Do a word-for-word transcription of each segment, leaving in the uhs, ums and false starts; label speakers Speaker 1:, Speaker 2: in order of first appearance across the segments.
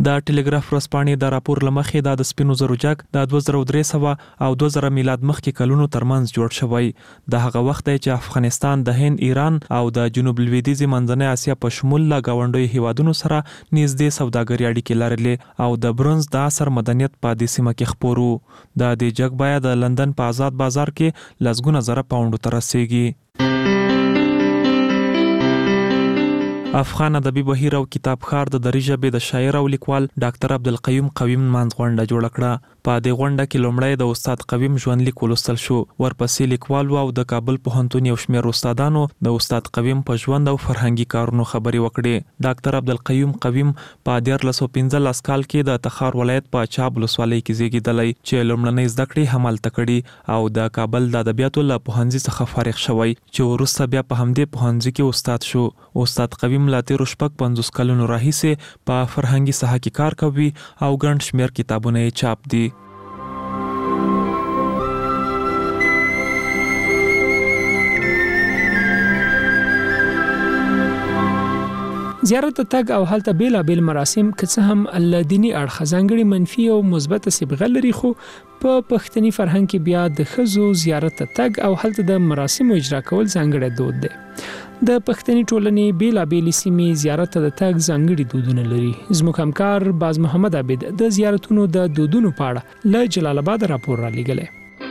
Speaker 1: د ټلګراف ورځپاڼې د راپور لمخې د سپینو زرو جګ د دوه زره درې سوه او دوه زره میلاد مخکې کلونو ترمنځ جوړ شوی. د هغه وخت دی چې افغانستان د هند، ایران او د جنوب لویدیځي منځنۍ اسیا په شمول له ګاونډیو هیوادونو سره نږدې سوداګري اړیکې لرلې او د برونز د عصر مدنیت په دې سیمه کې خپور و. د دې جګ بیه د لندن په آزاد بازار کې لسګونه زره پاونډو ته رسیږي. افغان ادبي بهیر او کتابخوار د دري ژبې د شاعر او لیکوال ډاکټر عبدالقیوم قویم منځ غونډه جوړه کړه. په دې غونډه کې لومړی د استاد قویم ژوندلیک ولوستل شو. ورپسې لیکوال او د کابل پوهنتون یو شمېر استادانو د استاد قویم په ژوند او فرهنګي کارونو خبرې وکړې. ډاکټر عبدالقیوم قویم په دیارلس سوه پنځلس کال کې د تخار ولایت په چاب ولسوالۍ کې زیږېدلی چې لومړنۍ زده کړې همالته کړي او د کابل د ادبیاتو له پوهنځي څخه فارغ شوی چې وروسته بیا په همدې پوهنځي کې استاد شو. استاد قویم لا تیرو شپږ پنځوس کلونو راهیسې په فرهنګي ساحه کې کار کوي او ګڼ شمېر کتابونه یې چاپ دي.
Speaker 2: زیارت ته تګ او هلته بیلابیل مراسم که څه هم له دیني اړخه ځانګړي منفي او مثبته صبغه لري، خو په پښتني فرهنګ کې بیا د ښځو زیارت ته تګ او هلته د مراسمو اجرا کول ځانګړی دود دی. د پښتني ټولنې بیلابیل سیمې زیارت ته د تګ ځانګړي دودونه لري. زموږ همکار باز محمد عابد د زیارتونو د دودونو په اړه له جلال آباد راپور را لېږلی.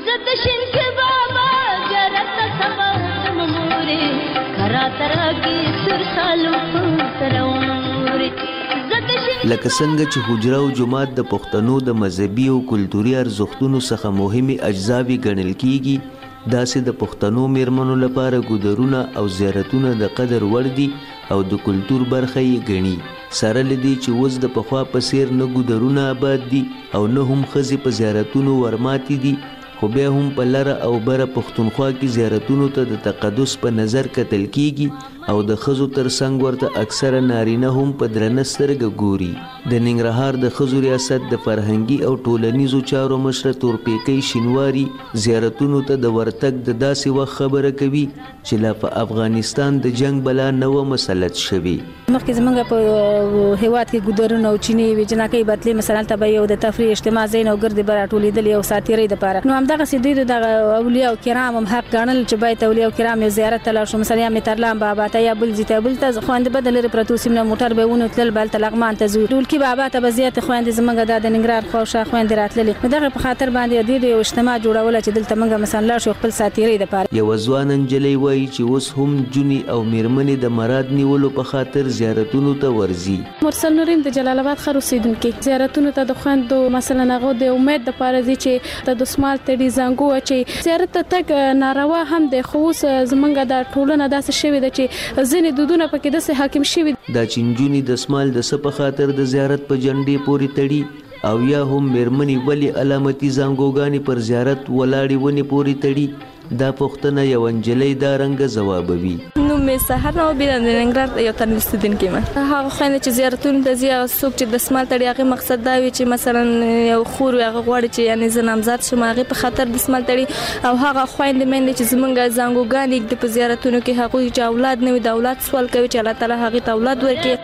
Speaker 3: لکه څنګه چې حجره او جومات د پښتنو د مذهبي او کلتوري ارزښتونو څخه مهمې اجزاوې ګڼل کیږي، داسې د پښتنو میرمنو لپاره ګودرونه او زیارتونه د قدر وړ دي او د کلتور برخه یې ګڼي. سره له دې چې اوس د پخوا په څیر نه ګودرونه آباد دي او نه هم ښځې په زیارتونو ورماتې دي، خو بیا هم په لره او بره پښتونخوا کې زیارتونو ته د تقدس په نظر کتل کیږي او د ښځو تر څنګ ورته اکثره نارینه هم په درنه سترګه ګوري. د ننګرهار د ښځو ریاست د فرهنګي او ټولنیزو چارو مشره تورپیکۍ شینواري زیارتونو ته د ورتګ د داسې وخت خبره کوي چې لا په افغانستان د جنگ بلا نه وه مسلط شوي.
Speaker 4: مخکې زموږ په هیواد کې ګودرونه او چینې وي، جنکۍ بتلې مثلا ته به یو د تفریح اجتماع ځای نه ګردې به راټولېدلې او ساتیرۍ دپاره. نو همدغسې دوی د دغه اولیاء کرام هم حق ګڼل چې باید اولیاء کرام یو زیارت ته لاړ شو. مثلا یا مترلام بابا ته یا بل ځای ته بل ته خویندې به د لرې پرتو سیمو نه موټر به یې ونیو تلل به هلته لغمان ته ځو. ډولکي بابا ته به زیاتې خویندې زموږ دا د ننګرهار خوا شا خویندې راتللې. نو دغه په خاطر باندې دوی د یو اجتماع جوړوله چې دلته موږ مثلا لاړ شو خپل ساتیرۍ دپاره.
Speaker 3: یوه ځوانه نجلۍ وایي چې اوس هم جونې او میرمنې د مراد نیولو په خاطر زیارتونو ته ورځي.
Speaker 5: مرسل نورین د جلال آباد ښار اوسېدونکې زیارتونو ته د خویندو مثلا هغو د امید دپاره ځي چې د دسمال تړي زنګو اچوي. زیارت ته تګ ناروا هم دی، خو اوس زموږ د ټولنه داسې شوې ده چې ځینې دودونه پکې داسې حاکم شوي
Speaker 3: دا چې نجونې دسمال د څه په خاطر د زیارت په جنډې پورې تړي او یا هم میرمنې ولې علامتي زنګوګانې پر زیارت ولاړې ونې پورې تړي، دا پوښتنه یو نجلۍ دا رنګه ځوابوي.
Speaker 6: نوم مې سحر نوابیده د ننګرهار یو تن اوسېدونکې یم. هغه خویندې چې زیارتونو ته ځي او څوک چې دسمال تړي هغې مقصد دا وي چې مثلا یو خور وي هغه غواړي چې یعنې زه نامزاد شم، هغې په خاطر دسمال تړي. او هغه خویندې میندې چې زموږ زنګوګانې ږدي په زیارتونو کې هغوی چې اولاد نه وي د اولاد سوال کوي چې الله تعالی هغې ته اولاد ورکړي.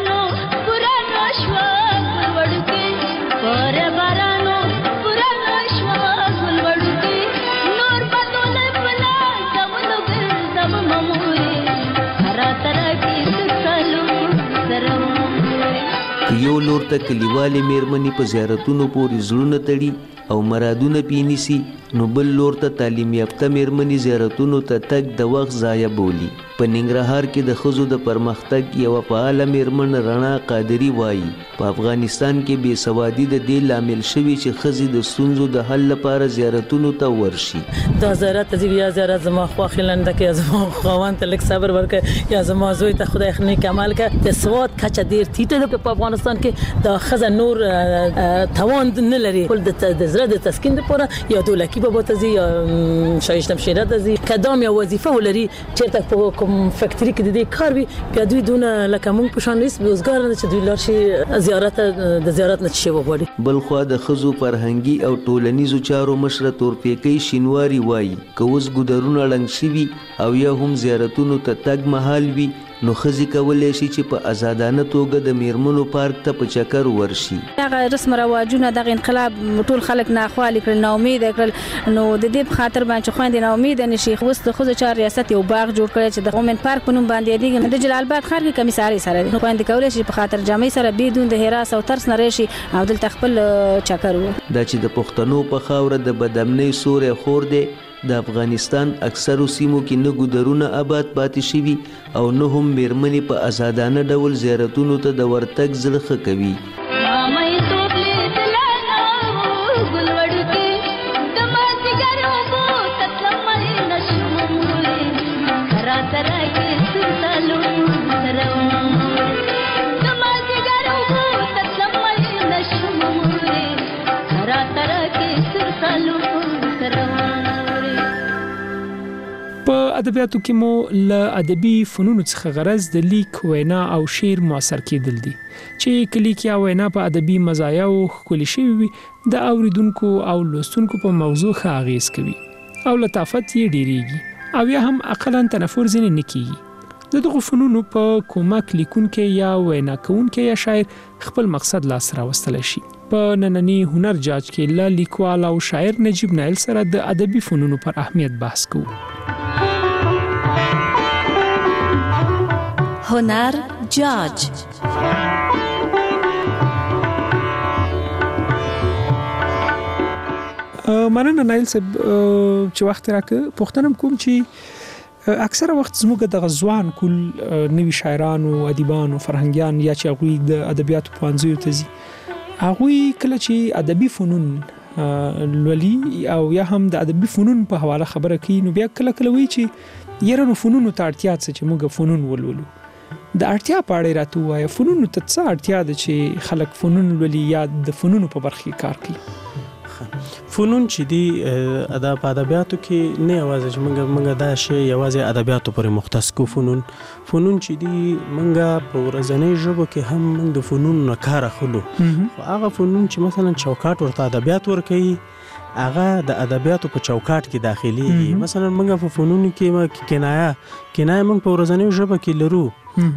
Speaker 3: یو لور ته کلیوالې میرمنې په زیارتونو پورې زړونه تړي او مرادونه پې نیسي، نو بل لور ته تعلیم یافته میرمنې زیارتونو ته تګ د وخت ضایع بولي. په ننګرهار کې د ښځو د پرمختګ یوه فعاله میرمن رڼا قادري وایي په افغانستان کې بې سوادي د دې لامل شوي چې ښځې د ستونزو د حل لپاره زیارتونو ته ورشي.
Speaker 7: دا زیارت ته ځي یا زیارت زما خوښې لنډه کړي یا زما خاوند ته لږ صبر ورکړي یا زما زوی ته خدای نیک عمل کړي. د سواد کچه ډېر ټیټه ده په افغانستان کې، د ښځه نور توان نه لري د زړه د تسکین دپاره یا دولکي بابا ته ځي یا شایشته مشیره ته ځي. که دا هم یو وظیفه ولري چېرته په کوم فکټري کې د دې کار وي، بیا دوی دونه لکه موږ په شان هېڅ بېوزګار نه ده چې دوی لاړ شي زیارت د زیارت نه څه شی وغواړي.
Speaker 3: بل خوا د ښځو فرهنګي او ټولنیزو چارو مشره تورپیکۍ شینواري وایي که اوس ګودرونه ړنګ شوي او یا هم زیارتونو ته تګ محال وي، نو ښځې کولی شي چې په ازادانه توګه د میرمنو پارک ته په چکر ورشي.
Speaker 4: دغه رسم رواجونه دغه انقلاب ټول خلک ناخوالي کړل، ناامید کړل، نو د دې په خاطر باندې خويندې ناامید نشي. اوس د ښځو چار ریاست یو باغ جوړ کړی چې د وومن پارک په نوم باندې دی، د جلال آباد ښار کې کمیساري سره دی. نو خويندې کولی شي په خاطر جامې سره بدون د هراس او ترس نه راشي او دلته خپل چکر وو.
Speaker 3: دا چې د پښتنو په خاوره د بدامنۍ سوری خور دی، د افغانستان اکثرو سیمو کې نه ګودرونه آباد پاتې شوي او نه هم میرمنې په ازادانه ډول زیارتونو ته د ورتګ زړه ښه کوي.
Speaker 2: په ادبیاتو کې مو له ادبي فنونو څخه غرض د لیک، وینا او شعر موثر کېدل دي چې کلی کې او وینا په ادبي مزایا او خولي شوی وي د اوریدونکو او لوستونکو په موضوع ښه اغیز کوي او لطافت یې ډیریږي او یا هم اقلا تنفر ځینې نه کیږي. د دغو فنونو په کومک لیکونکي یا وینا کوونکي یا شاعر خپل مقصد لاس راوستلی شي. په نننی هنر جاج کې له لیکوال او شاعر نجیب نایل سره د ادبي فنونو پر اهمیت بحث کوو.
Speaker 8: هنر جاج
Speaker 2: مننه نایل صاحب چې وخت راکړ. پوښتنه کوم چې اکثره وخت زموږ د غزوان کول نوي شاعران او ادیبان او فرهنګیان یا چې هغه د ادبیاتو پوهنځیو ته ځي، هغه کله چې ادبي فنون لولي او یا هم د ادبي فنون په حواله خبره کوي، نو بیا کله کله وایي چې یره نو فنونو ته اړتیا څه چې موږ فنون ولولو. د اړتیا په اړه راته وایي فنونو ته څه اړتیا ده چې خلک فنون ولولي یا د فنونو په برخه کې کار کوي.
Speaker 9: فنون چې دی ادب ادبیاتو کې نه یوازې چې موږ موږ دا شی یوازې ادبیاتو پورې مختص کو. فنون فنون چې دی موږ په ورځنۍ ژبه کې هم موږ د فنون نه کار اخلو. خو هغه فنون چې مثلا چوکاټ ورته ادبیات ورکوي هغه د ادبیاتو په چوکاټ کې داخليږي. مثلا موږ په فنون کې کنایه کنایه موږ په ورځنۍ ژبه کې لرو.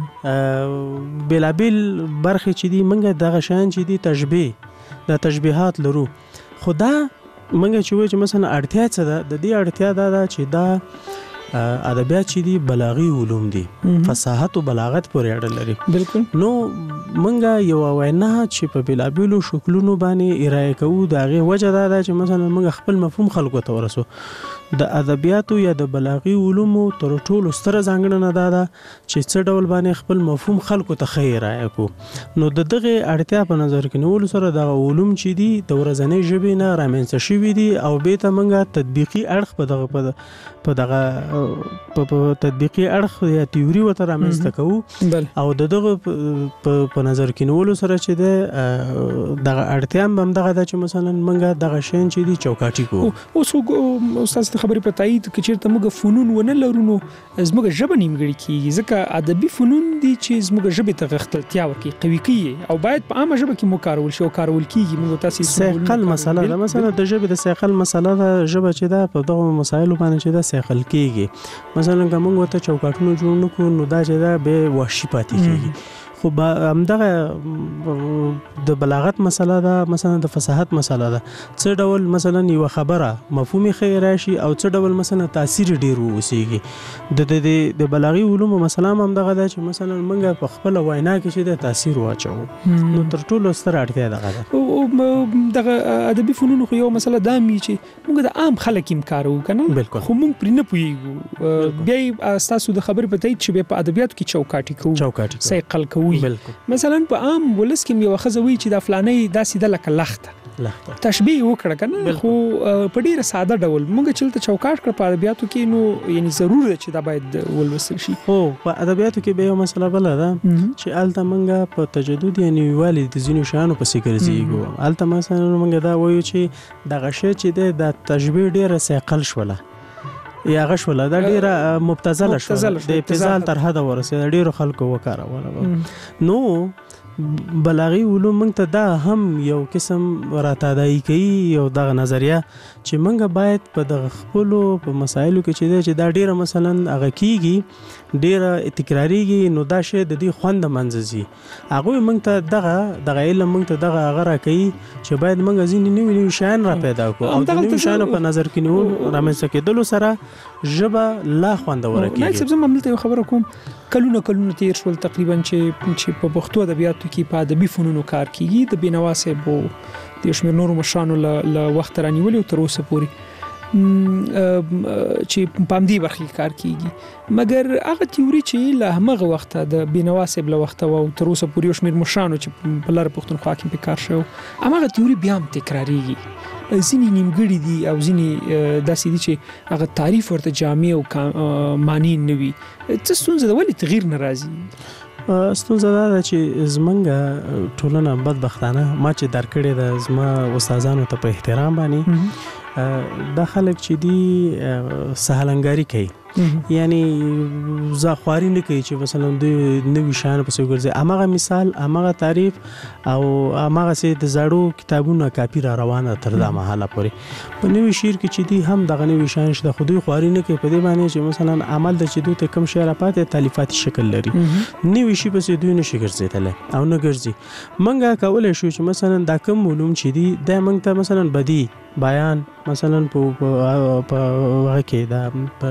Speaker 9: بلابل برخه چې دی موږ دغه شان چې دی تشبیه د تشبیهات لرو. خدا منګه چې وای چې مثلا اړتیا څه ده، د دې اړتیا دا ده چې دا ادبیات چې دي بلاغي علوم دي، فصاحت او بلاغت پورې اړه لري.
Speaker 2: بالکل.
Speaker 9: نو منګه یو وینا چې په بلابلو شکلونو باندې ارائه کوو دا غي وجه دا ده چې مثلا منګه خپل مفهوم خلکو ته ورسو. د ادبیاتو یا د بلاغي علومو تر ټولو ستره ځانګړنه دا ده چې څه ډول باندې خپل مفهوم خلکو ته خیر راکو. نو د دغه اړتیا په نظر کې نیول سره د علوم چې دي د ورځنۍ ژبې نه رامنځته شوي دي او به ته منګه تطبیقي اړخ په دغه په دغه په تطبیقي اړخ یا تیوري وته رامنځته کوو او د دغه په نظر کې نیول سره چې د دغه اړتیا هم دغه د چې مثلا منګه دغه شین چې دي چوکاټي کو.
Speaker 2: اوس استاد خبرې په تایید کې چیرته موږ فنون ونه لرو نو زموږ ژبه نیمګړې کیږي، ځکه ادبي فنون دي چې زموږ ژبه ته غښتلتیا ورکوي، قوي کوي او باید په عامه ژبه کې مو کارول شي او کارول کیږي. موږ تاسو
Speaker 9: سیقل مسله ده، مثلا د ژبه د سیقل مسله ده، ژبه چې ده په دغه مسایلو باندې چې ده سیقل کیږي. مثلا کوم وته چوکاټونو جوړ نکو نو دا چې ده به وحشي پاتې کیږي. خو همدغه د بلاغت مسله ده، مثلا د فصاحت مسله ده، څه ډول مثلا یو خبره مفهومي خیر راشي او څه ډول مثلا تاثیر ډیر ووسیږي. د د د بلاغي علوم مسله هم دغه ده چې مثلا منګه په خپل وینا کې چې د تاثیر واچو. نو تر ټولو ستر اړتیا دغه ده.
Speaker 2: او دغه ادبي فنون خو یو مسله ده می چې موږ د عام خلک هم کارو کنه، خو موږ پرې نه پوهیږو. بیا تاسو د خبرې په تایید چې په ادبیاتو کې چوکاټي کوو،
Speaker 9: چوکاټي
Speaker 2: سیقل کوو. مثلا په عام ولس کې یو خزوي چې د فلانې داسې د لکه لخته
Speaker 9: لخته
Speaker 2: تشبیه وکړه کنه، خو په ډیره ساده ډول موږ چلته چوکاټ کړ په ادبیاتو کې، نو یعنی ضرور ده چې دا باید ولوسل شي.
Speaker 9: خو په ادبیاتو کې به یو مسله بل ده چې الته موږ په تجدد یعنی والي د ځینو شانو په سیګر زیږو. الته مثلا موږ دا وایو چې دغه شی چې د تشبیه ډیره سیقل شوله یا غشوله دا ډیره مبتذله شوله، د ابتذال تر حد ورسېده، ډیرو خلکو وکاروله. نو بلاغي علوم موږ ته دا هم یو قسم راتادای کوي یو دغه نظریه چې موږ باید په دغه خپل په مسایلو کې چې چې دا ډیره مثلا هغه کیږي ډیره تکراریږي نو دا شی د دې خوند منځي هغه موږ ته دغه دغه علم موږ ته دغه هغه راکوي چې باید موږ ځینې نوې نوې شیان را پیدا کړو او د نوې شیانو په نظر کې نو رامنځته کېدلو سره ژبه لا خوندوره کیږي.
Speaker 2: نایل صاحب زه مملته یو خبره کوم کلونه کلونه تیر شول تقریبا چې چې په پښتو ادبیاتو کې په ادبي فنونو کار کیږي د بینوا صاحب او د شمیر نورو مشرانو له وخت رانیولې تر اوسه پورې چې په امدي برخه کار کیږي مګر هغه تیوري چې له هغه وخت د بینوا صاحب له وخت او تر اوسه پورې شمیر مشرانو چې په لار پښتونخوا کې په کار شو هغه تیوري بیا هم تکراریږي ځینې نیمګړي دي او ځینې داسې دي چې هغه تعریف ورته جامع او معنی نه وي. څه ستونزه ده ولې تغییر ناراضي؟
Speaker 9: ستونزه دا ده چې زمونږ ټولنه بدبختانه ما چې درکړې ده زما استادانو ته په احترام باندې دا خلک چې دي سهلنګاری کوي یعنی زاخواري نه کوي چې مثلا د نوې شان په څیر ګرځي امغه مثال امغه تعریف او امغه سي د زړو کتابونو کاپی را روانه تر دا مهاله پورې په نوې شعر کې چې دي هم دغه نوې شان شته خو دوی خواري نه کوي په دې باندې چې مثلا عمل د چې دوی ته کم شعر پاتې تالیفاتي شکل لري نوې شي په دوی نشي ګرځیدل او نه ګرځي منګه کولای شو چې مثلا دا کم علوم چې دي د منګ ته مثلا بدی بیان مثلا په په هغه کې دا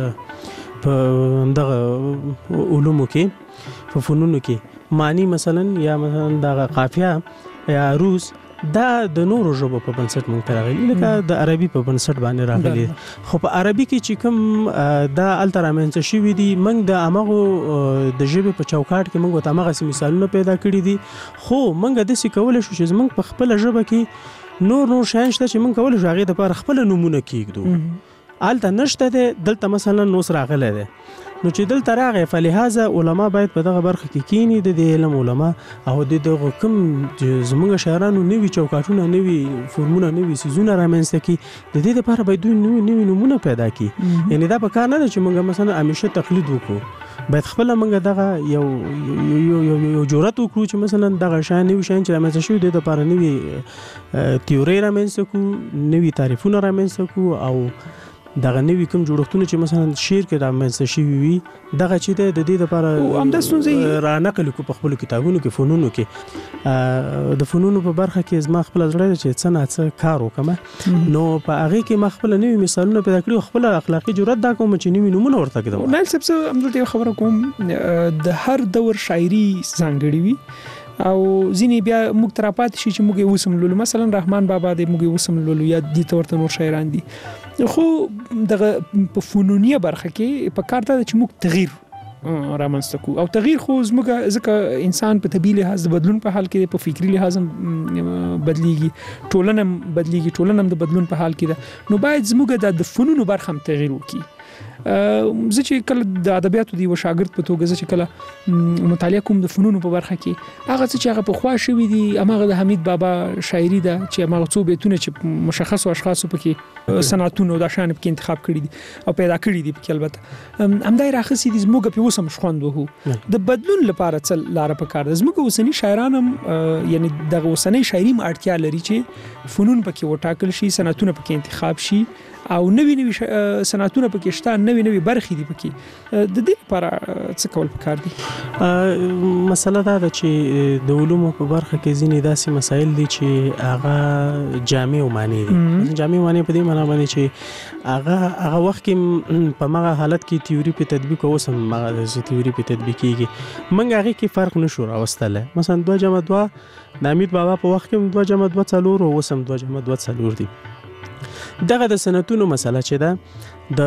Speaker 9: په په دغه علومو کې په فنونو کې معنی مثلا یا مثلا دغه قافیه یا عروض دا د نورو ژبو په بنسټ مونږ ته راغلي لکه د عربي په بنسټ باندې راغلي خو په عربي کې چې کوم دا الترامنس شوی دي مونږ د امغه د ژبې په چوکاټ کې مونږ ته امغه مثالونه پیدا کړی دي خو مونږ د څه کول شو چې مونږ په خپل ژبه کې نور نور شان شته چې مونږ کول شو هغه د پر خپل نمونه کېږدو آلته نشته دلته مثلا نو سره غلې ده نو چې دلته راغی فلهذا علما باید په دغه برخه کې کینی د علم علما او د دغه کوم زموږ شاعرانو نوی چوکاټونه نوی فورمونه نوی سيزونه رامنځته کی د دې لپاره باید دوی نوی نوی نمونه پیدا کی یعنی دا په کار نه ده چې موږ مثلا همیشه تقلید وکړو باید خپل موږ دغه یو یو یو یو جرأت وکړو چې مثلا دغه شان نوی شان چې رامنځته شوی د لپاره نوی تیوري رامنځته کو نوی تعریفونه رامنځته کو او دغه نوی کوم جوړښتونه چې مثلا شعر کې رامنځته شوی وي دغه چې د دې لپاره
Speaker 2: هم د ستونزې
Speaker 9: را نقل کو په خپل کتابونو کې فنونو کې د فنونو په برخه کې زما خپل زړه چې څه نه څه کار وکم نو په هغه کې ما خپل نوی مثالونه پیدا کړو خپل اخلاقی جرأت دا کوم چې نوی نمونه ورته کړم.
Speaker 2: نایل صاحب زه همدلته خبره کوم د هر دور شاعري ځانګړي وي او ځینې بیا موږ تراپات شي چې موږ وسملو مثلا رحمان بابا د موږ وسملو یا د تورته نور شاعران دي خو دغه په فنونیه برخه کې په کار ته چې موږ تغییر رامنځته کو او تغییر خو زموږ ځکه انسان په طبيعي لحاظ د بدلون په حال کې په فکری لحاظ بدليږي ټولنه بدليږي ټولنه د بدلون په حال کې ده نو باید زموږ د فنونو برخه هم تغییر وکړي. زه چې کله د ادبیاتو دی و شاګرد په توګه زه چې کله مطالعه کوم د فنونو په برخه کې هغه چې هغه په خوا شوی دي هغه د حمید بابا شاعري ده چې هغه څو بیتونه چې مشخص او اشخاص په کې صنعتونو د شان په کې انتخاب کړی دي او پیدا کړی دي په کې البته همدای راخصي دي زموږ په وسم شخوند وو د بدلون لپاره څل لار په کار ده زموږ وسنی شاعرانم یعنی د وسنی شاعري اړتیا لري چې فنون په کې وټاکل شي صنعتونه په کې انتخاب شي او نوی نوی صنعتونه پکې شته نوی نوی برخې دي پکې د دې لپاره څه کول پکار دي؟
Speaker 9: مسله دا ده چې د علومو په برخه کې ځینې داسې مسایل دي چې هغه جامع معنی دي جامع معنی په دې معنی باندې چې هغه هغه وخت کې په هغه حالت کې تیوري په تطبیق او سم هغه تیوري په تطبیق کېږي منګه هغه کې فرق نشو راوستله مثلا دوه جمع دوه د امید بابا په وخت کې دوه جمع دوه څلور او سم دوه جمع دوه څلور دي دغه د سنتونو مسله چې ده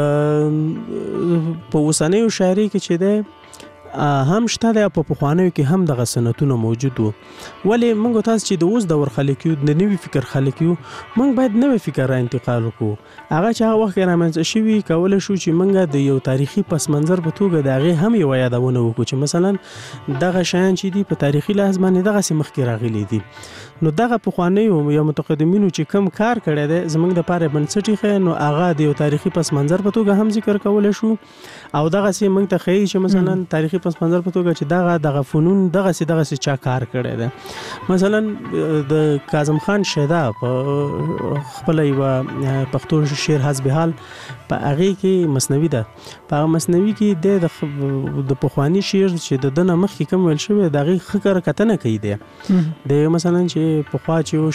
Speaker 9: د په وسنیو شاعري کې چې ده هم شته د په پخوانیو کې هم دغه سنتونه موجود وو ولې موږ تاسو چې د اوس دور خلک یو د نوی فکر خلک یو موږ باید نوی فکر را انتقال وکړو هغه چې هغه وخت رامنځته شوی کول شو چې موږ د یو تاریخي پس منظر په توګه دغه هم یو یادونه وکړو چې مثلا دغه شیان چې دی په تاریخي لحاظ باندې دغه سم مخکې راغلي دي نو دغه پخوانیو یا متقدمینو چې کم کار کړی دی زموږ د پاره بنسټي خې نو هغه د یو تاریخي پس منظر په توګه هم ذکر کول شو او دغه سم موږ ته خې چې مثلا تاریخي د پس منظر په توګه چې دغه دغه فنون دغه سي دغه سي چا کار کړی دی. مثلا د کاظم خان شیدا په خپل یو پښتو شعر حسب حال په هغه کې مثنوي ده. په مثنوي کې د د پخوانی شعر چې د دنه مخ کې کوم ویل شوی دغه خکر کتنه کوي دی. د مثلا چې په خوا چې یو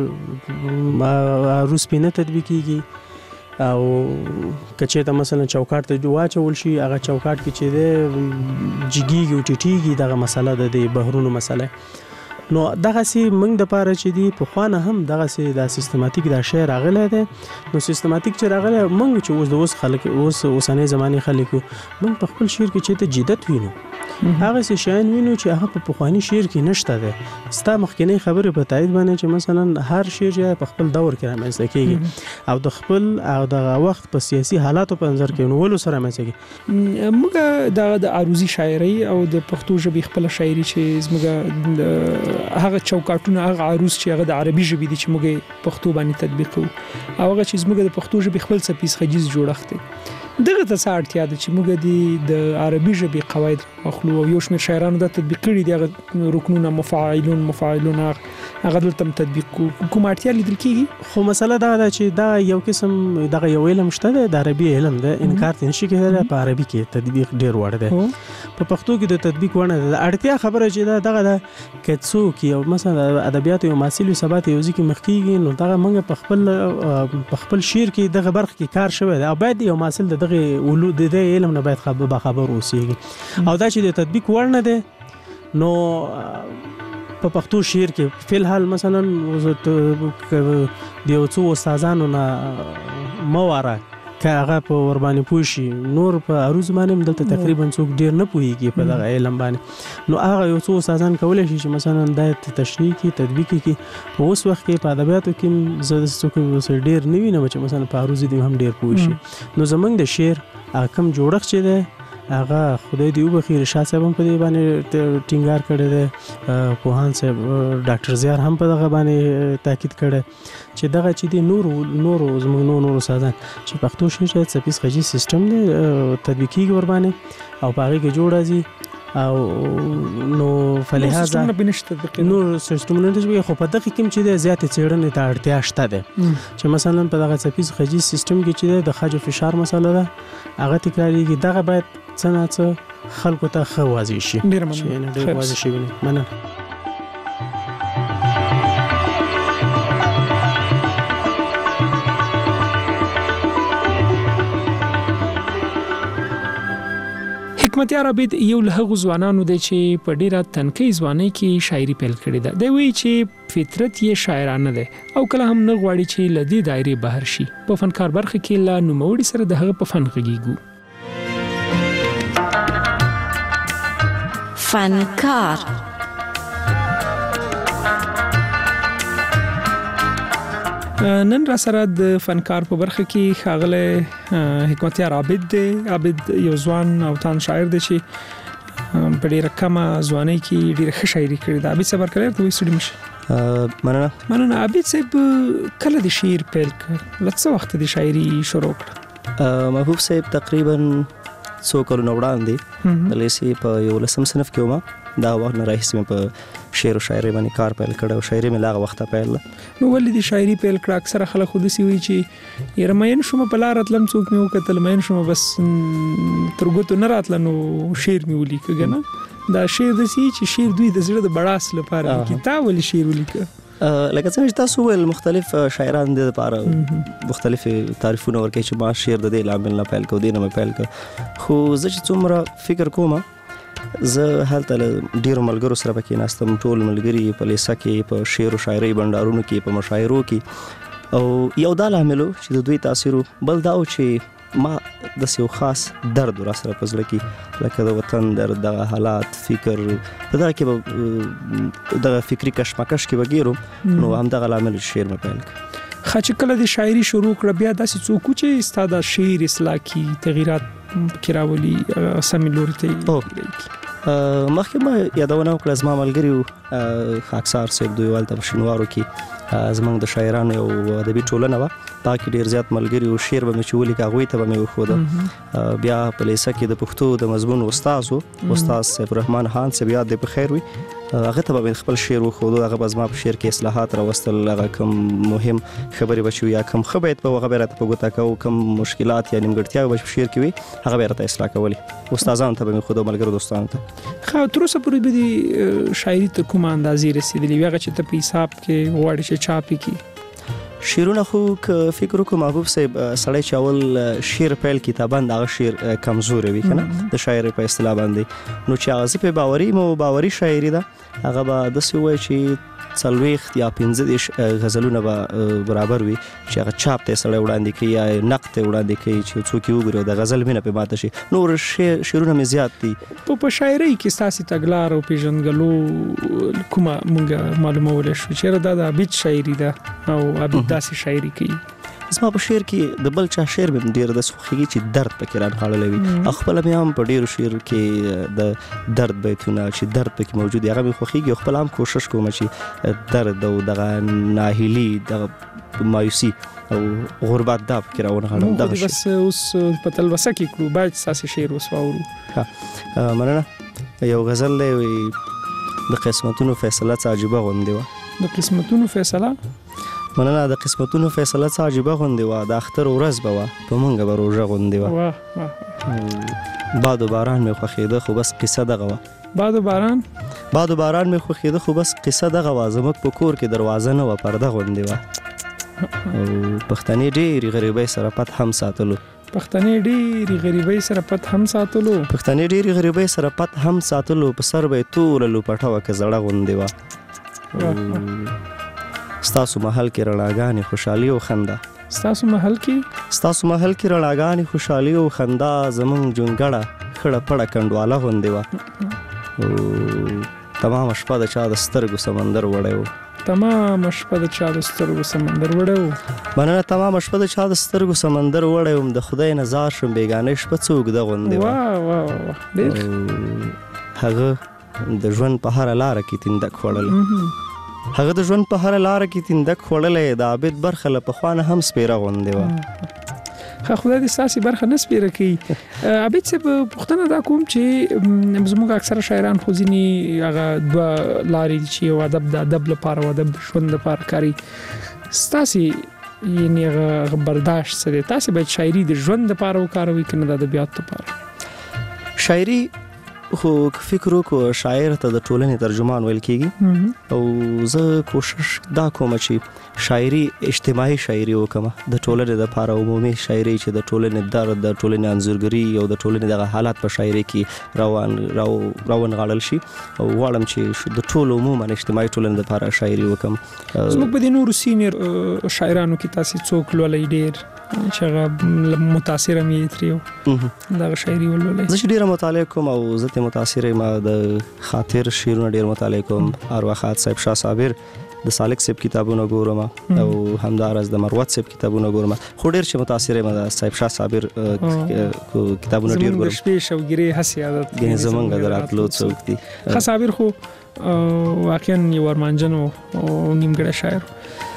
Speaker 9: شعر روس پینه تطبیق کیږي او کچې ته مثلا چوکاټ ته واچول شي هغه چوکاټ کې چې د جګیږي او ټیټیږي دغه مسله ده د بهرونو مسله. نو دغه سي موږ د پاره چې دی په خوانه هم دغه سي د سیستماتیک د شعر راغله ده. نو سیستماتیک چې راغله موږ چې اوس د اوس خلک اوس اوسنۍ زماني خلکو موږ په خپل شعر کې چې ته جدت وینو هغه څه شاین وینو چې هغه په پخوانی شعر کې نشته ده. ستا مخکنی خبره په تایید باندې چې مثلا هر شعر چې په خپل دور کې رامنځته کیږي او د خپل او د وخت په سیاسي حالاتو په نظر کې نو ولو سره رامنځته کیږي.
Speaker 2: موږ د د عروضی شاعري او د پښتو ژبې خپل شاعري چې زموږ هغه چوکاټونه هغه عروض چې هغه د عربي ژبې دي چې موږ پښتو باندې تطبیق کوو او هغه چې زموږ د پښتو ژبې خپل څپیز خجیز جوړښت دی. دغه ته ساړتیا ده چې موږ د عربي ژبې قواعد اخلو او یو شمېر شاعرانو د تطبیق کړي دي هغه رکنونه مفاعلون مفاعلون هغه دلته تطبیق کوم اړتیا لیدل کیږي.
Speaker 9: خو مسله دا ده چې دا یو قسم دغه یو علم شته د عربي علم ده انکار نشي کېدای. په عربي کې تطبیق ډیر وړ ده په پښتو کې د تطبیق ونه ده. اړتیا خبره چې دا دغه د کڅو کې مثلا ادبیات او ماسیلو ثبات یو ځکه مخکېږي نو دغه موږ په خپل په خپل شعر کې دغه برخه کې کار شوی دی او باید یو ماسل دغه ولود د علم نه باید خبر خبر اوسېږي او دا چې د تطبیق ورنه ده نو په پښتو شعر کې فل حال مثلا د یو څو استادانو نه مواره کاغه په ور باندې پوښي نور په عروض باندې دلته تقریبا څوک ډیر نه پوهیږي په دغه علم باندې. نو هغه یو څو استادان کولای شي چې مثلا د تشریح کې تطبیق کې په اوس وخت کې په ادبیاتو کې زړه څوک ډیر نه ویني چې مثلا په عروض دي هم ډیر پوه شي. نو زمونږ د شعر کم جوړښت چې ده هغه خدای دی وبخي رشاد صاحب هم په دې باندې ټینګار کړی دی. پوهان صاحب ډاکټر زیار هم په دغه باندې تاکید کړی چې دغه چې دی نور نور زموږ نور نور سازان چې پښتو شعر چې څپیز خجی سیستم دی تطبیقي ور باندې او پاره کې جوړ راځي او نو فلهذا نور سیستمونه د خو په دغه کې چې د زیات څېړنې ته اړتیا شته ده چې مثلا په دغه څپیز خجی سیستم کې چې د خج فشار مسله ده هغه تکراریږي دغه باید څنګه څه خلکو ته خو واضح شي.
Speaker 2: ډیر مننه
Speaker 9: ډیر واضح شي مننه.
Speaker 2: حکمتیار عابد یو له هغو ځوانانو دی چې په ډیره تنکۍ ځوانۍ کې شاعري پیل کړې ده. دی وایي چې فطرت یې شاعرانه ده او کله هم نه غواړي چې له دې دایرې بهر شي. په فنکار برخه کې لا نوموړي سره د هغه په فن غږیږو.
Speaker 8: فنکار
Speaker 2: نن را سره د فنکار په برخه کې ښاغلی حکمتیار عابد دی. عابد یو ځوان او تان شاعر دی چې په ډیره کمه ځوانۍ کې ډیره ښه شاعري کړې ده. عابد صاحب ورکړی ته وایي ستړي مشه.
Speaker 10: مننه
Speaker 2: مننه. عابد صاحب کله د شعر پیل کړ؟ له څه وخته د شاعري شروع کړه؟
Speaker 10: محبوب صاحب تقریبا څو کلونه وړاندې د لیسې په یولسم صنف کې وم. دا وخت نه راهیسې مې په شعر او شاعري باندې کار پیل کړی او شاعري مې له هغه وخته پیل کړه.
Speaker 2: نو ولې د شاعري پیل کړه؟ اکثره خلک خو داسې وایي چې یاره مین شوم په لاره تلم څوک مې وکتل مین شوم بس تر ګوتو نه راتله نو شعر مې ولیکه که نه. دا شعر داسې چې شعر دوی د زړه د بړاس لپاره لیکي. تا ولې شعر ولیکه؟
Speaker 10: لکه څنګه چې تاسو ویل مختلف شاعران د لپاره مختلف تعریفونه ورکوي چې ما شعر د دې لامل نه پیل کړ دې نه مې پیل کړ. خو زه چې څومره فکر کوم زه هلته له ډیرو ملګرو سره پکې ناستم. ټول ملګري په لیسه کې په شعر او شاعري بنډارونو کې په مشاعرو کې او یو دا لامل چې د دوی تاثیر بل دا و چې ما د یو خاص درد را سره په زړه کې لکه د وطن درد دغه حالات فکر په دغه کې دغه فکري کشمکش کې وګیرو نو همدغه لامل شعر مې پیل کړ.
Speaker 2: خاصه کله د شاعري شروع کړ بیا داسې څوک چې ستاسو شعر اصلاح کی تغیرات کې راولي سمې لوري ته
Speaker 10: مخکې ما یادونه وکړه زما ملګري خاکسار صاحب دوی والته په شینوارو کې زمونږ د شاعرانو یو ادبي ټولنه وه، په کې ډېر زیات ملګري او شعر به مې چې ولیکه هغوی ته به مې وښوده. بیا په لیسه کې د پښتو د مضمون استاد و استاد سیف الرحمن خان صاحب یاد دی په خیر وي، هغه ته به مې خپل شعر وښودو، هغه به زما په شعر کې اصلاحات راوستل، هغه کوم مهم خبرې به چې وي یا کوم ښه بیت به هغه به راته په ګوته کوو، کوم مشکلات یا نیمګړتیاوې به په شعر کې وي هغه به یې راته اصلاح کولې، استادانو ته به مې ښودو، ملګرو دوستانو ته.
Speaker 2: ښه تر اوسه پورې به دې شاعري تر کومه اندازې رسېدلې وي هغه چې ته په حساب کې غواړې چې چاپ یې کړي؟
Speaker 10: شعرونه خو که فکر وکړو محبوب صاحب سړی چې اول شعر پیل کتابند هغه شعر کمزوري وي کنه د شاعري په اصطلاح باندې، نو چې هغه په باوري مو باوري شاعري ده هغه به داسې وایي چې څلوېښت یا پنځه دېرش غزلونه به برابر وي چې هغه چاپ ته سړی وړاندې کوي یا نقد ته وړاندې کوي چې څوک یې وګوري او د غزل مینه پرې ماته شي. نور شعرونه مې زیات دي.
Speaker 2: په شاعرۍ کې ستاسې تګلاره او پېژندګلو کومه مونږ معلومولی شو چېرې دا د عبید شاعري ده او عبید داسې شاعري کوي؟
Speaker 10: زما په شعر کې د بل چا شعر مې ډېر داسې خوښېږي چې درد پکې رانغاړلی وي، خپله مې هم په ډېرو شعر کې د درد بیتونه چې درد پکې موجود وي هغه مې خوښېږي، او خپله هم کوشش کوم چې درد او دغه ناهیلي دغه مایوسي او غربت دا پکې راونغاړم.
Speaker 2: دغه بس اوس په تلوسه کې کړو باید ستاسې شعر اوس واورو.
Speaker 10: مننه. یو غزل دی د قسمتونو فیصله څه عجیبه غوندې وه.
Speaker 2: د قسمتونو فیصله؟
Speaker 10: مننه. د قسمتونو فیصله څه عجیبه غوندې وه، د اختر ورځ به وه په مونږه به روژه غوندې وه. باد و باران مې خوښېده خو بس قصه دغه وه.
Speaker 2: باد و باران؟
Speaker 10: باد و باران مې خوښېده خو بس قصه دغه وه، زموږ په کور کې دروازه نه وه پرده غوندې وه. پښتنې ډېرې غریبۍ سره پت هم ساتلو.
Speaker 2: پښتنې ډېرې غریبۍ سره پت هم ساتلو.
Speaker 10: پښتنې ډېرې غریبۍ سره پت هم ساتلو، په سر به یې توره لوپټه وه که زړه غوندې وه. ستاسو محل کې رڼاګانې خوشحالي او خندا.
Speaker 2: ستاسو محل کې؟
Speaker 10: ستاسو محل کې رڼاګانې خوشحالي او خندا، زمونږ جونګړه خړه پړه کنډواله غوندې وه. تمامه شپه د چا د سترګو سمندر وړی و.
Speaker 2: تمامه شپه د چا د سترګو سمندر وړی و.
Speaker 10: مننه. تمامه شپه د چا د سترګو سمندر وړی وم، د خدای نزار شم بیګانۍ شپه څه اوږده غوندې وه.
Speaker 2: واه واه واه ډېر.
Speaker 10: هغه د ژوند په هره لاره کې تندک خوړلی، هغه د ژوند په هره لاره کې تندک خوړلی، د عابد برخه له پخوا نه هم سپېره غوندې وه.
Speaker 2: ښه خدای دې ستاسې برخه نه سپېره کوي. عابد صاحب پوښتنه دا کوم چې زموږ اکثره شاعران خو ځینې هغه دوه لارې دي چې یو ادب د ادب لپاره او ادب د ژوند لپاره کاري، ستاسې یعنې هغه برداشت څه دی؟ تاسې باید شاعري د ژوند لپاره وکاروئ که نه د ادبیاتو لپاره؟
Speaker 10: شاعري خو که فکر وکړو شاعر ته د ټولنې ترجمان ویل کېږي، او زه کوشش دا کوم چې شاعري اجتماعي شاعري وکړم، د ټولنې دپاره عمومي شاعري چې د ټولنې درد، د ټولنې انځورګري او د ټولنې دغه حالات په شاعري کې روان راونغاړل شي، او غواړم چې د ټولو عموما اجتماعي ټولنې دپاره شاعري وکړم.
Speaker 2: زموږ په دې نورو سینیر شاعرانو کې تاسې څوک لولی ډېر چې هغه متاثره مې ترې دغه شاعري ولولئ؟
Speaker 10: زه چې ډېره مطالعه کوم او زه ترې متاثر یم، د خاطر شعرونه ډېر مطالعه کوم، ارواښاد صاحب، شاه صابر، د سالک صاحب کتابونه ګورم او همداراز د مروت صاحب کتابونه ګورم، خو ډېر چې متاثر یم د صاحب شاه صابر کتابونه ډېر ګورم.
Speaker 2: زموږ د شپې شوګیرې هسې عادت
Speaker 10: ګنې زموږ د راتلو څوک دي.
Speaker 2: ښه صابر خو واقعا یو ارمانجن او نیمګړی شاعر.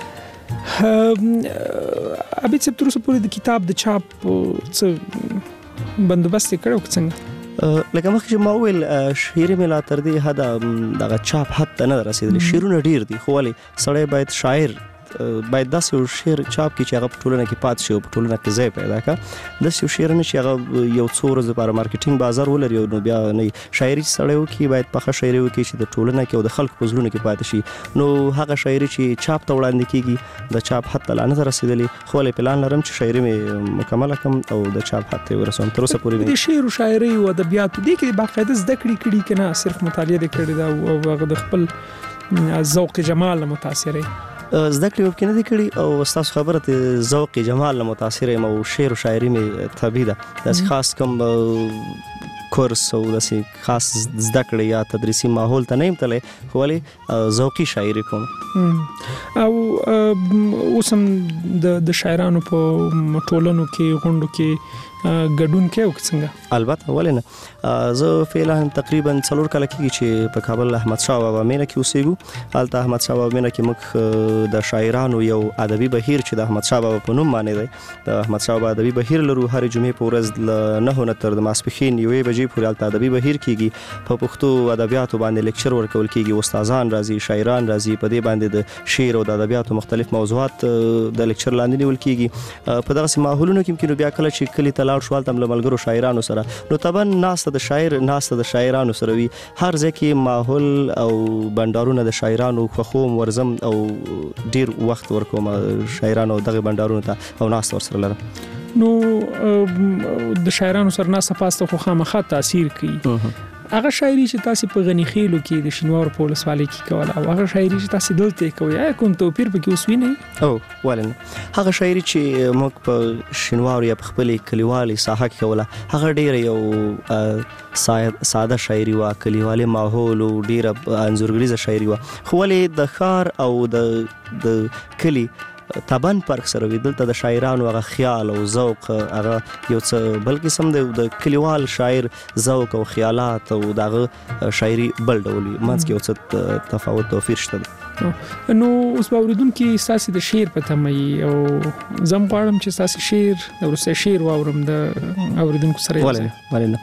Speaker 2: عبید صاحب تر اوسه پورې د کتاب د چاپ څه بندوبست یې کړی او که څنګه؟
Speaker 10: لکه مخکې چې ما وویل شعري مې لا تر دې حده دغه چاپ حد ته نه ده رسېدلی. شعرونه ډېر دي، خو ولې سړی باید شاعر باید داسې یو شعر چاپ کړي چې هغه په ټولنه کې پاتې شي او په ټولنه کې ځای پیدا کړه. داسې یو شعر نه چې هغه یو څو ورځې لپاره مارکیټینګ بازار ولري او نو بیا نه شاعري چې سړی وکړي باید پخه شاعري وکړي چې د ټولنه کې او د خلکو په زړونو کې پاتې شي. نو هغه شاعري چې چاپ ته وړاندې کېږي د چاپ حد ته لا نه ده رسېدلې، خو ولې پلان لرم چې شاعري مې مکمله کړم او د چاپ حد ته یې ورسوم. تر اوسه پورې
Speaker 2: د شعر او شاعري او ادبیاتو دې کې باقاعده زده کړې کړي که نه صرف مطالعه دې کړې ده او هغه د خپل ذوق جمال نه متاثره؟
Speaker 10: زده کړې ممکن نه دي کړي او ستاسو خبره ته ذوق جمال له متاثر یم او شعر او شاعري مې طبیعي ده. داسې خاص کوم کورس او داسې خاص زده کړې یا تدریسي ماحول ته نه یم تللی، خو ولې ذوقي شاعري کوم.
Speaker 2: او اوس هم د شاعرانو په ټولنو کې غونډو کې ګډون کوي او څنګه؟
Speaker 10: البته ولې نه، زه فعلا تقریبا څلور کال کېږي چې په کابل احمد شاه بابا مینه کې اوسېږو. هلته احمد شاه بابا مینه کې موږ د شاعرانو یو ادبي بهیر چې د احمد شاه بابا په نوم باندې دی، د احمد شاه بابا ادبي بهیر لرو. هر جمعې په ورځ له نهو نه تر د ماسپښین یوې بجې پورې هلته ادبي بهیر کېږي. په پښتو ادبیاتو باندې لیکچر ورکول کېږي، استادان راځي، شاعران راځي، په دې باندې د شعر او د ادبیاتو مختلف موضوعات د لیکچر لاندې نیول کېږي. په دغسې ماحولونو کې ممکن بیا کله چې کلي ته لاړ شو هلته هم له ملګرو شاعرانو سره نو طبعا ناسته د شاعر ناسته د شاعرانو سره وي. هر ځای کې ماحول او بنډارونه د شاعرانو خوښوم، ورځم او ډیر وخت ورکوم شاعرانو دغه بنډارونو ته او ناسته ورسره لرم.
Speaker 2: نو د شاعرانو سره ناسته پاسته خو خامخا تاثیر کوي. هغه شاعري چې تاسو په غنی خېلو کې د شینوار په ولسوالۍ کې کوله او هغه شاعري چې تاسو دلته کوي، آیا کوم توپیر پکې اوس وینئ؟
Speaker 10: او ولنه هغه شاعري چې موږ په شینوار یا په خپلې کلیوالي ساحه کې کوله هغه ډیره یو ساده شاعري وه، کلیوالي ماحول او ډیره انځورګریزه شاعري وه. خو ولې د ښار او د د کلي طبعاً فرق سره وي. دلته د شاعرانو هغه خیال او ذوق هغه یو څه بل قسم دی، د کلیوال شاعر ذوق او خیالات او دغه شاعري بل ډول وي. منځ کې یو څه تفاوت توپیر شته دی.
Speaker 2: نو اوس به اوریدونکي ستاسې د شعر په تمه وي او زه هم غواړم چې ستاسې شعر د وروستی شعر واورم د اوریدونکو سره.
Speaker 10: ولې ولې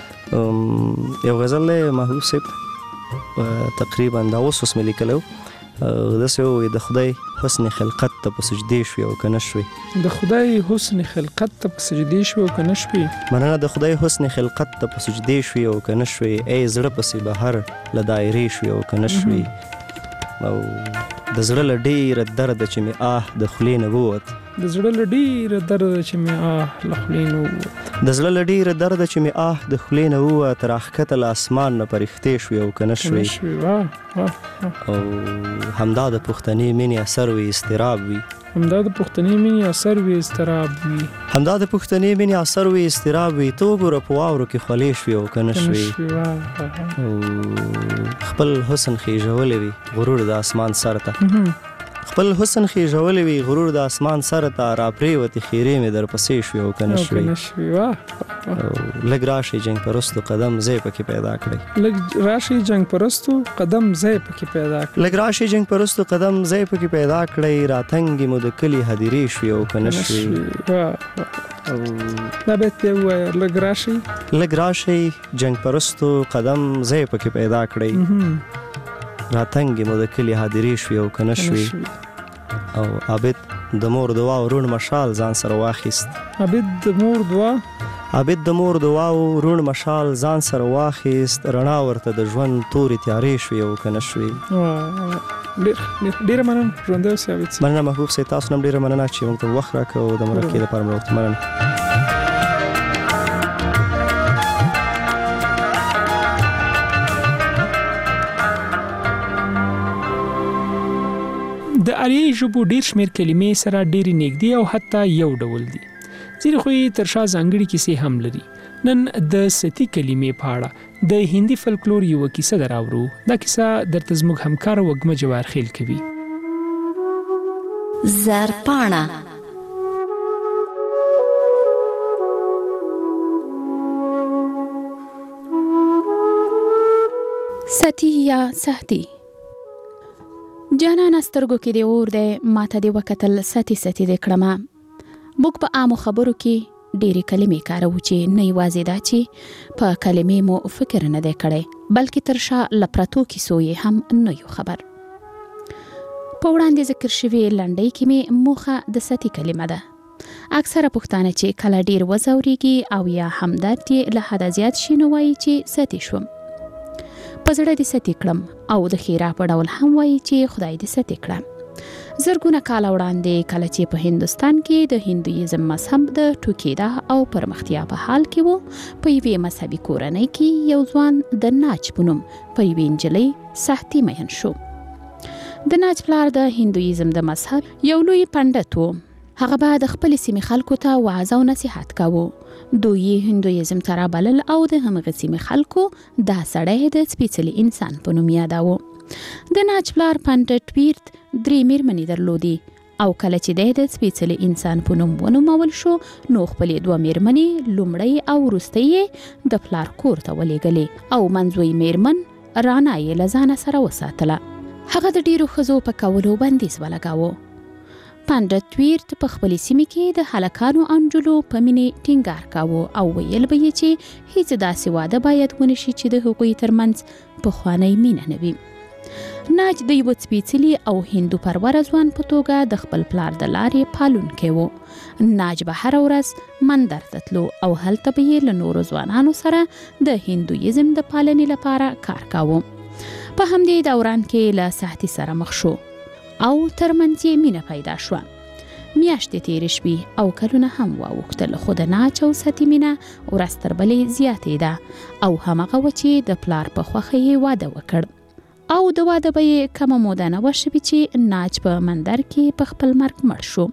Speaker 10: نه، یو غزل دی محبوب صاحب تقریبا دا اوس اوس مې لیکلی و، داسې ووایي د خدای حسن خلقت ته په سجدې شوې او که نه شوې.
Speaker 2: د خدای حسن خلقت ته په سجدې شوې او که نه شوې.
Speaker 10: مننه د خدای حسن خلقت ته په سجدې شوې او که نه شوې. ای زړه پسې بهر له دایرې شوې او که نه شوې. او د زړه له ډېره درده چې مې آه د خولې نه ووت،
Speaker 2: د زړه له ډېره درده چې مې آه له خولې نه ووت،
Speaker 10: د زړه له ډېره درده چې مې آه د خولې نه ووت. راښکته له اسمان نه پرښتې شوې او که نه شوې. او همدا د پښتنې مینې اثر وي، استراب وي.
Speaker 2: همدا د پښتنې مینې اثر وي، استراب وي.
Speaker 10: همدا د پښتنې مینې اثر وي، استراب وي. ته وګوره په واورو کې خولې شوې او که نه شوې. خپل حسن خېژولی وي غرور د اسمان سر ته، خپل حسن خېژولی وي غرور د اسمان سر ته. را پرېوتې خیرې مې در پسې شوې او که نه شوې. لږ راشي جنګ پرستو قدم ځای پکې پیدا کړئ،
Speaker 2: لږ راشي جنګ پرستو قدم ځای پکې پیدا کړئ،
Speaker 10: لږ راشي جنګ پرستو قدم ځای پکې پیدا کړئ. راتنګې مو د کلي هدیرې شوې او که نه
Speaker 2: شوې. دا بیت بیا ووایه، لږ راشي
Speaker 10: لږ راشي جنګ پرستو قدم ځای پکې پیدا کړئ. راتنګې مو د کلي هدیرې شوې او که نه شوې. او عابد د مور دعا او روڼ مشال ځان سره واخیست،
Speaker 2: عابد د مور دعا
Speaker 10: عابد د مور دعا او روڼ مشال ځان سره واخیست. رڼا ورته د ژوند تورې تیارې شوې او که نه شوې.
Speaker 2: ډېره مننه ژوندی اوسې عابد صاحب.
Speaker 10: مننه محبوب صاحب، تاسو هم ډېره مننه چې موږ ته وخت راکړ او د مرکې لپاره مو وخت. مننه.
Speaker 2: د آریایي ژبو ډېر شمېر کلمې سره ډېرې نږدې او حتی یو ډول دي. ځینې خو یې تر شا ځانګړې کیسې هم لري. نن د ستی کلمې په اړه د هندي فلکلور یوه کیسه در اورو. دا کیسه درته زموږ همکار وږمه جواهرخیل کوي.
Speaker 8: زرپاڼه ستی یا سهتی. جانان سترګو کې دی اور دی، ماته دی وکتل ستی ستی دی کړمه. موږ په عامو خبرو کې ډېرې کلمې کاروو چې نه یوازې دا چې په کلمې مو فکر نه دی کړی، بلکې تر شا له پرتو کیسو یې هم نه یو خبر. په وړاندې ذکر شوي لنډۍ کې مې موخه د ستی کلمه ده. اکثره پښتانه چې کله ډېر وځورېږي او یا همدرد یې له حده زیات شي نو وایي چې ستی شوم، په زړه دې ستی کړم، او د ښیرا په ډول هم وایي چې خدای دې ستی کړم. زرګونه کاله وړاندې کله چې په هندوستان کې د هندویزم مذهب د ټوکېدا او پرمختیا په حال کې وو، په یوې مذهبي کورنۍ کې یو ځوان د ناچ په نوم په یوې نجلۍ سهتي مین شو. د ناچ پلار د هندویزم د مذهب یو لوی پنډت و. هغه به د خپلې سیمې خلکو ته وعظ او نصیحت کاوه. دوی هندویزم ته رابلل او د همغې سیمې خلکو دا سړی د سپېڅلي انسان په نوم یاداوه. د ناچ پلار پنډت ویرت درې مېرمنې درلودې او کله چې د سپېڅلي انسان په نوم ونومول شو نو خپلې دوه میرمنې لومړی او وروستۍ د پلار کور ته ولېږلې او منځوي میرمن رانا یې له ځانه سره وساتله. هغه د ډیرو ښځو په کولو بندیز ولګاوه. پنډت ویرت په خپلې سیمې کې د هلکانو او نجونو په مینې ټینګار کاوه او ویل به یې چې هیڅ داسې واده باید ونه شي چې د هغوی ترمنځ پخوانۍ مینه نه وي. ناج د یوه سپېڅلي او هندو پروره ځوان په توګه د خپل پلار د لارې پالونکی و. ناج به هره ورځ مندر ته تلو او هلته به یې له نورو ځوانانو سره د هندویزم د پالنې لپاره کار کاوه. په همدې دوران کې له سختي سره مخ شو او ترمنځ یې مینه پیدا شوه. میاشتې تېرې شوې او کلونه هم واوښتل خو د ناج او ستی مینه ورځ تر بلې زیاتېده او همغه وه چې د پلار په خوښه یې واده وکړ او د واده به یې کمه موده نه وه شوې چې ناج په مندر کې په خپل مرګ مړ شو.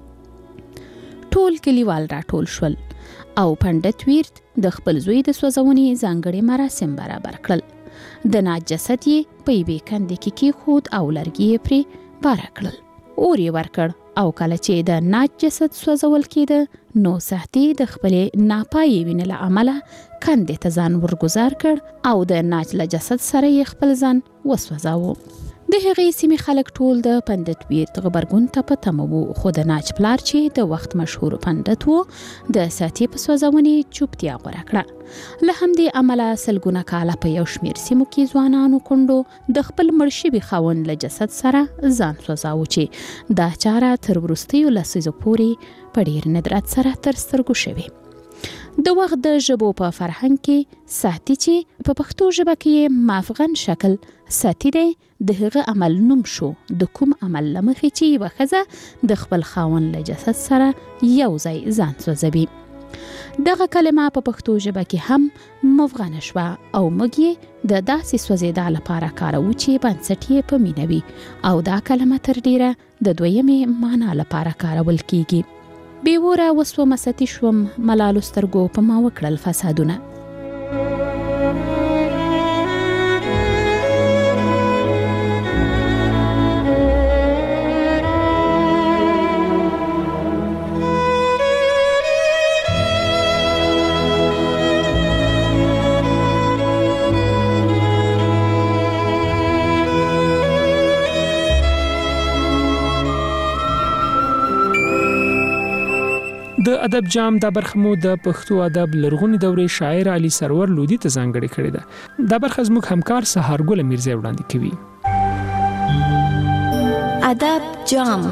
Speaker 8: ټول کلیوال راټول شول او پنډت ویرت د خپل زوی د سوځونې ځانګړي مراسم برابر کړل. د ناج جسد یې په یوې کندې کې کېښود او لرګي یې پرې باره کړل. اور یې ورکړ او کله چې د ناج جسد سوځول کېده نو سختي د خپلې ناپایې وینې له امله کندې ته ځان ورګزار کړ او د ناج له جسد سره یې خپل ځان وسوځاوه. د هغې سیمې خلک ټول د پنډت ویرت غبرګون ته په تمه وو خو د ناج پلار چې د وخت مشهور پنډت و د ساتي په سوځونې چوپتیا غوره کړه. له همدې امله سلګونه کاله په یو شمېر سیمو کې ځوانانو کونډو د خپل مړ شوي خاوند له جسد سره ځان سوځاوه چې دا چاره تر وروستیو لسیزو پورې په ډېر ندرت سره تر سترګو شوې. د وخت د ژبو په فرهنګ کې ساتي چې په پښتو ژبه کې مافغن شکل ساتي دی د هغه عمل نوم شو د کوم عمل له مخې چې یوه ښځه د خپل خاوند له جسد سره یو ځای ځان سوځوي. دغه کلمه په پښتو ژبه کې هم مفغنه شوه او موږ یې د داسې سوځېدا لپاره کاروو چې بنسټ یې په مینه وي او دا کلمه تر ډیره د دویمې معنا لپاره کارول کیږي. بیوره وسومه ستی شوم ملالو سترګو په ما وکړل فسادونه.
Speaker 2: د ادب جام د برخه مو د پښتو ادب لرغونی دورې شاعر علي سرور لودي ته ځانګړې کړې ده. دا برخه زموږ همکار سهارګل میرزا وړاندې کوي.
Speaker 11: ادب جام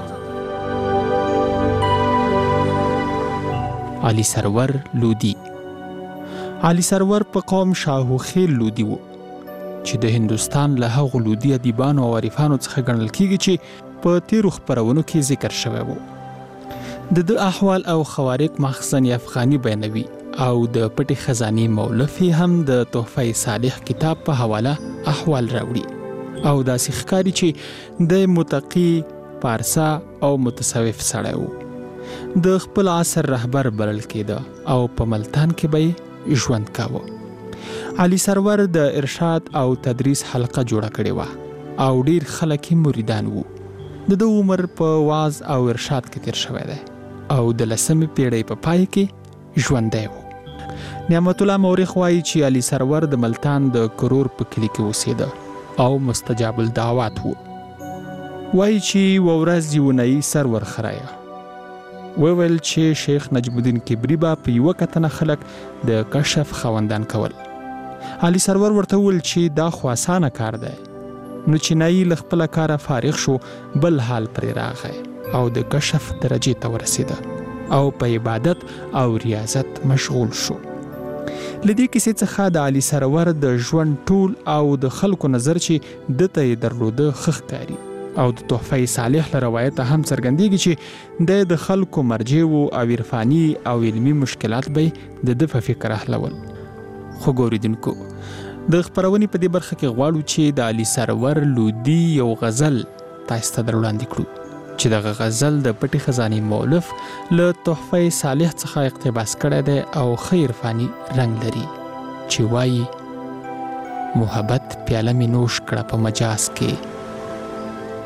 Speaker 12: علي سرور لودي. علي سرور په قوم شاهو خیل لودي وو چې د هندوستان له هغو لودي ادیبانو او عارفانو څخه ګڼل کیږي چې په تیرو خپرونو کې ذکر شوی وو. د د احوال او خوارق مخزن افغاني بیانوي او د پټي خزاني مولف هم د تحفه صالح کتاب په حواله احوال راوړي او داسې ښکاري چې د متقی پارسا او متصوف سړی و. د خپل عصر رهبر بلل کېده او په ملتان کې به ژوند کاوه. علي سرور د ارشاد او تدریس حلقه جوړه کړې وه او ډیر خلک مریدان وو. د د عمر په واز او ارشاد کې تیر شوی دی او د لسمې پیړۍ په پای کې ژوندی و. نعمت الله مورخ وایي چې علي سرور د ملتان د کرور په کلي کې اوسېده او مستجاب الدعوات و. وایي چې یوه ورځ یوه نایي سرور خرایه وویل چې شیخ نجم الدین کبري به په یوه کتنه خلک د کشف خاوندان کول. علي سرور ورته وویل چې دا خو اسانه کار دی. نو چې نایي له خپله کاره فارغ شو بل حال پرې راغی او د کشف درجې ته ورسېده او په عبادت او ریاضت مشغول شو. له دې کیسې څخه د علي سرور د ژوند ټول او د خلکو نظر چې ده ته یې درلوده ښه ښکاري او د تحفه صالح له روایته هم څرګندېږي چې دی د خلکو مرجع و او عرفاني او علمي مشکلات به یې د ده په فکر حلول. خو ګوریدونکو د خپرونې په دې برخه کې غواړو چې د علي سرور لودي یو غزل تاسو ته در وړاندې کړو چې دغه غزل د پټي خزاني مولف له تحفه صالح څخه اقتباس کړی دی او ښه عرفاني رنګ لري چې وایي محبت پیاله مې نوش کړه په مجاز کې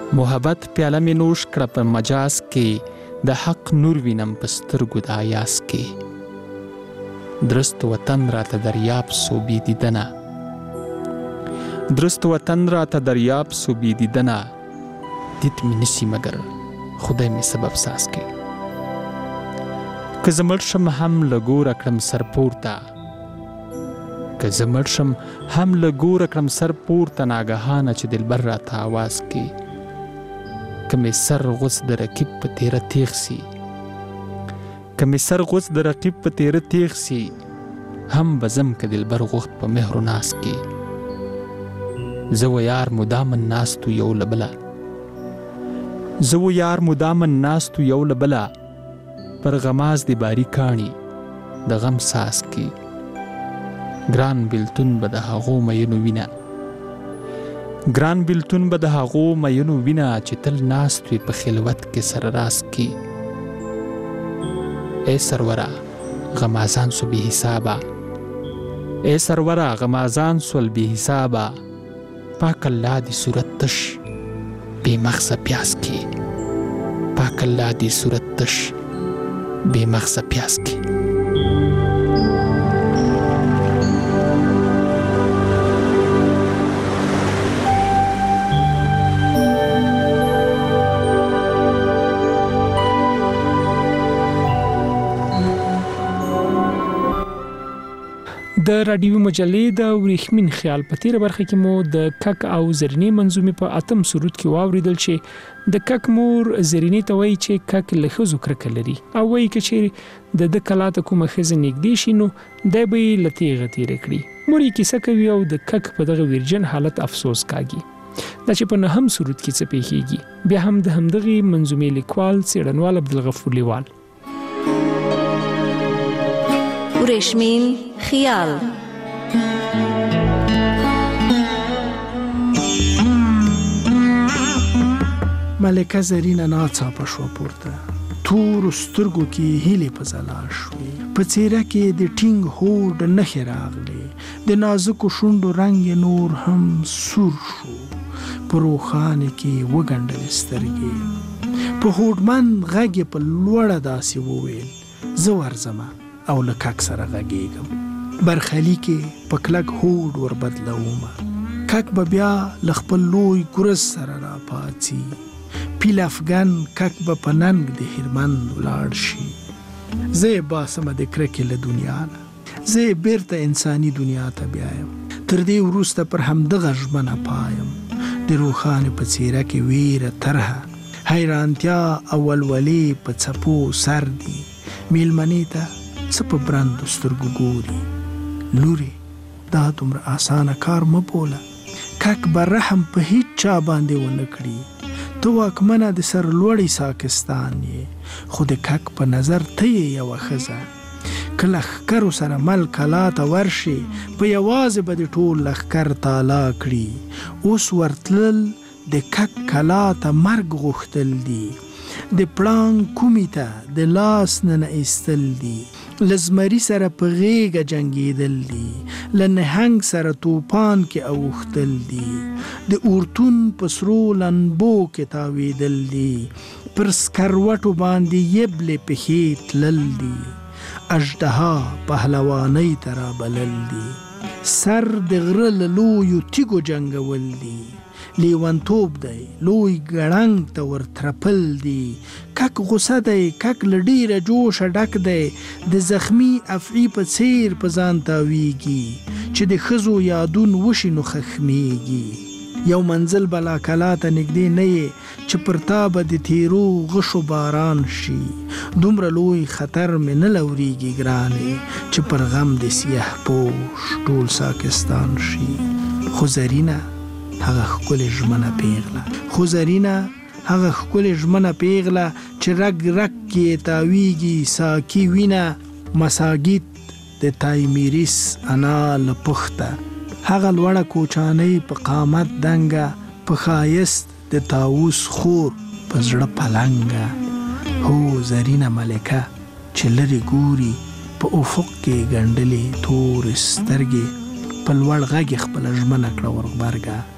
Speaker 12: محبت پیاله می نوش کړه په مجاز کې د حق نور وینم په سترګو د آیاس کې درست وطن راته دریاب سو بی دیدنه درست وطن راته دریاب سو بی دیدنه دیت می نسی مگر خدای می سبب ساز کې که زمړ شم هم لګور کړم سر پورته که زمړ شم هم لګور کړم سر پورته ناګهانه چې دلبر راته आवाज کې کمی سر غوث د رقیب په تیره تیغ سی کمی سر غوث د رقیب په تیره تیغ سی هم بزم که دلبر غوخت په مهر و ناس کې زه و یار مدامن ناستو یو لبله زه و یار مدامن ناستو یو لبله پر غماز دی باری کانی د غم ساس کې ګران بیلتون به د هغو مینو وینه ګران بیلتون به د هغو مینو وینه چې تل ناست وي په خلوت کې سره راس کې ای سروره غمازان سو بی حسابه ای سروره غمازان سول بی حسابه پاک الله دی صورت تش بی مغز پیاس کې پاک الله دی صورت تش بی مغز پیاس کې
Speaker 2: د رادیو مجلې د ورېښمین خیال په تیره برخه کې مو د کک او زرینې منظومې په اتم سرود کې واوریدل چې د کک مور زرینې ته وایي چې کک له ښځو کرکه لري او وایي که چیرې د ده کلا ته کومه ښځه نږدې شي نو دی به یې له تیغه تیره کړي. مور یې کیسه کوي او د کک په دغه ویرجن حالت افسوس کاږي. دا چې په نهم سرود کې څه پیښیږي بیا هم د همدغې منظومې لیکوال څېړنوال عبدالغفور لیوال
Speaker 11: ورېښمین خیال.
Speaker 13: ملکه زرینه ناڅاپه شوه پورته، تورو سترګو کې هیلې په ځلا شوې، په څېره کې د ټینګ هوډ نښې راغلې، د نازکو شونډو رنګ یې نور هم سور شو، په روښانه کې وګنډلې سترګې، په هوډمند غږ یې په لوړه داسې وویل زه ورځمه او له کک سره غږېږم، برخلي کې په کلک هوډ وربدلومه، کک به بیا له خپل لوی ګرز سره راپاڅي، پیل افغان کک به په ننګ د هرمند ولاړ شي، زه یې باسمه د کرکې له دنیا نه، زه یې بیرته انساني دنیا ته بیایم، تر دې وروسته پر همدغه ژمنه پایم، د روښانې په څېره کې ویره طرحه، حیرانتیا او ولولې په څپو سر دي، میلمنې ته څه په برندو سترګو ګوري، لورې دا دومره اسانه کار مه بوله، کک به رحم په هیڅ چا باندې ونه کړي، ته واکمنه د سرلوړی ساکستان یې، خو د کک په نظر ته یې یوه ښځه، که لښکرو سره مل کلا ته ورشي په یوازې به د ټول لښکر تالا کړي، اوس ورتلل د کک کلا ته مرګ غوښتل دي، د پړانګ کومې ته د لاس نه ایستل دي، له زمري سره په غېږه جنګېدل دي، له نهنګ سره توپان کې اوښتل دي، د اورتون په سرو لنبو کې تاوېدل دي، پر سکروټو باندې یبلې پښې تلل دي، اژدها پهلوانۍ ته رابلل دي، سر د غره له لویو تیږو جنګول دي، لیونتوب دی لوی ګړنګ ته ورترپل دي، کک غوسه دی کک له ډېره جوشه ډک دی، د زخمي افعي په څېر په ځان تاویږي، چې د ښځو یادون وشي نو خښمېږي، یو منزل بلا کلا ته نږدې نه یې چې پر تا به د تیرو غشو باران شي، دومره لوی خطر مې نه لورېږي ګرانې چې پر غم د سیاه پوش ټول ساکستان شي، خو زرینه هغه ښکلې ژمنه پیغله، خو زرینه هغه ښکلې ژمنه پیغله چې رګ رګ کې تاویږي ساکي وینه، مساګیت د تایمیریس انا له پخته، هغه لوړه کوچانۍ په قامت دنګه، په ښایست د طاووس خور په زړه پلنګه، هو زرینه ملکه چې لرې ګوري په افق کې ګنډلې تورې سترګې، په لوړ غږ یې خپله ژمنه کړه ورغبرګه،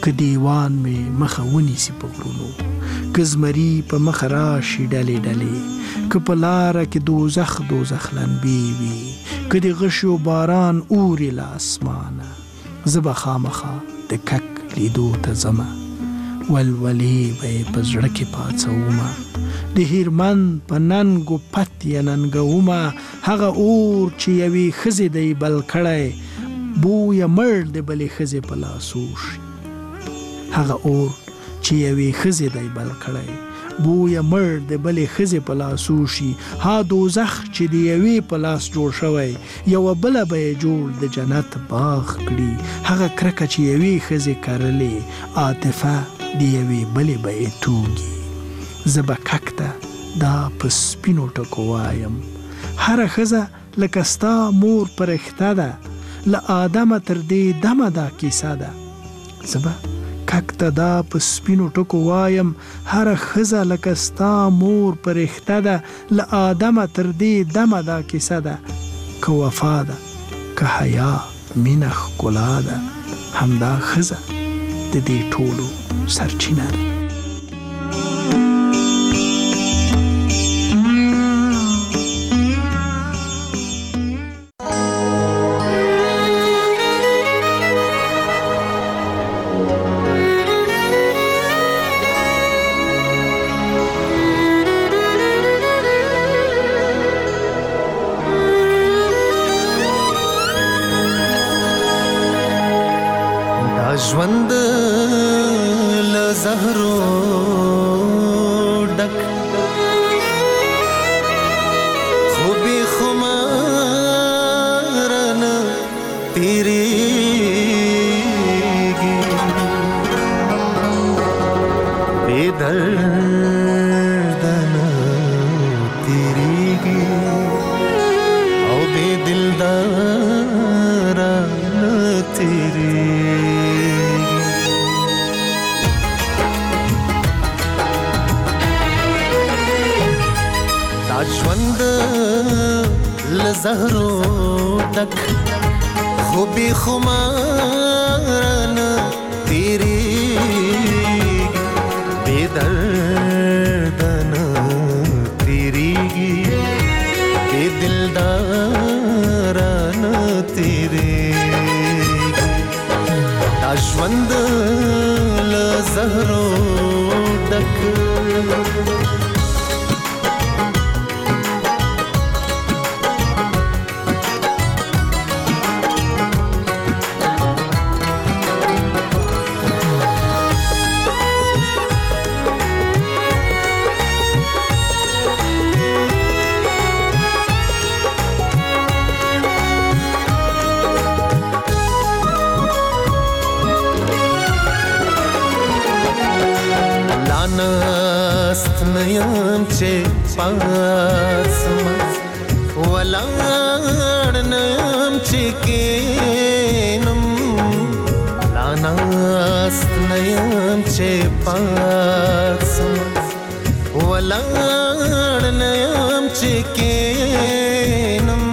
Speaker 13: که دیوان می مخه ونیسي په غرونو، که زمري په مخه راشي ډلې ډلې، که په لاره کې دوزخ دوزخ لنبې وي، که د غشي و باران اوري له اسمانه، زه به خامخا د کک لیدو ته ځمه، ولولې به یې په زړه کې پاڅومه، د هیرمند په ننګو پت یې ننګومه، هغه اور چې یوې ښځې دی بل کړی، بویه مړ د بلې ښځې په لاسو شي، هغه اور چې یوې ښځې دی بل کړی، بویه مړ د بلې ښځې په لاسو شي، ها دوزخ چې د یوې په لاس جوړ شوی، یوه بله به یې جوړ د جنت باغ کړي، هغه کرکه چې یوې ښځې کرلې، عاطفه د یوې بلې به یې توږي، زه به کک ته دا په سپینو ټکو وایم، هره ښځه لکه ستا مور پرښته ده، له آدمه تر دې دمه دا کیسه ده، زه به کک ته دا په سپینو ټکو وایم، هره ښځه لکه ستا مور پرښته ده، له آدمه تر دې دمه دا کیسه ده، که وفا ده که حیا مینه ښکلا ده، همدا ښځه د دې ټولو سرچینه ده.
Speaker 14: ژوند له زهرو ډک خو بې خماره نه تېرېږي، بې درده نه تېرېږي او بې دلداره نه تېرېږي. ژوند له زهرو ډک خو بې خماره نه تېرېږي، بې درده نه تېرېږي، بې دلداره نه تېرېږي. دا ژوند له زهرو ډک نست نیم چې پاسم ولاړ نیم چې کینم، لا نست نیم چې پاسم ولاړ نیم چې کینم،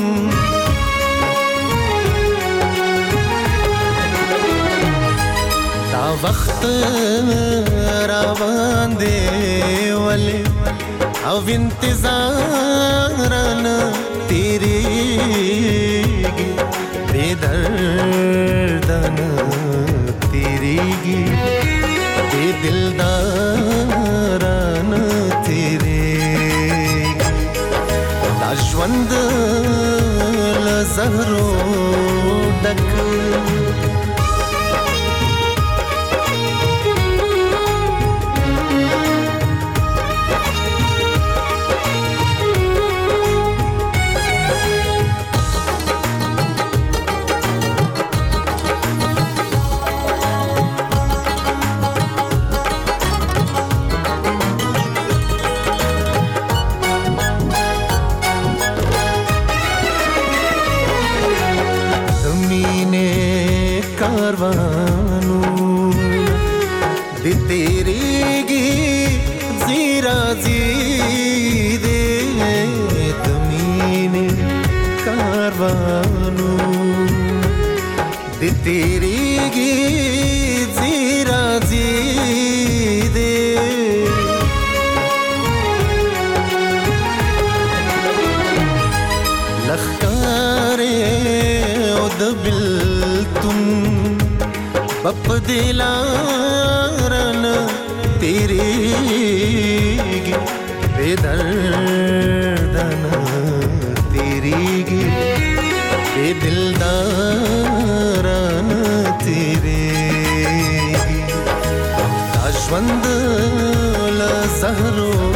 Speaker 14: دا وخت روان دی ولې او انتظار نه تېرېږي، بې درده نه تېرېږي، بې دلداره نه تېرېږي. دا ژوند له زهرو ډک کاروانو د تېرېږي زیرا زیدې د مینې کاروانو د تېرېږي زیرا د بلتون بپ دلارن تیریگی بے دردن تیریگی بے دلدارن تیریگی دا ژوند له زهرو